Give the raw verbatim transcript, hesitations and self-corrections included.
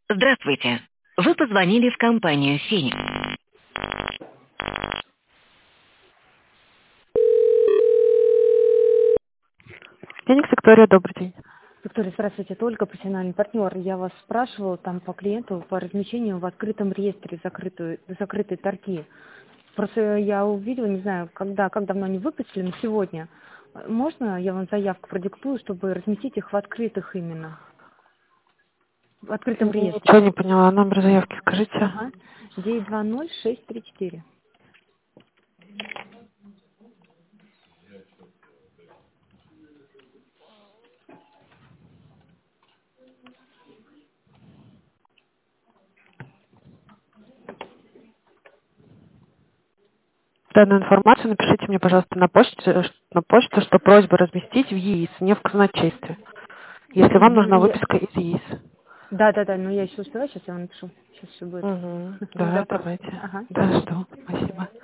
Здравствуйте. Вы позвонили в компанию «Феникс». Феникс, Виктория, добрый день. Виктория, здравствуйте, это Ольга, профессиональный партнер. Я вас спрашивала там по клиенту по размещению в открытом реестре закрытую, закрытой торги. Просто я увидела, не знаю, когда, как давно они выпустили, но сегодня. Можно я вам заявку продиктую, чтобы разместить их в открытых именно? В открытом Ничего реестре. не поняла. Номер заявки скажите. Ага. девять два ноль шесть три четыре. Данную информацию напишите мне, пожалуйста, на почту, на почту, что просьба разместить в ЕИС, не в казначействе. Если вам Мгм. нужна Я... выписка из ЕИС. Да, да, да, но я еще успеваю, сейчас я вам напишу. Сейчас все будет. Угу. Не Да, вопрос. давайте. Ага, Да, спасибо. жду. Спасибо.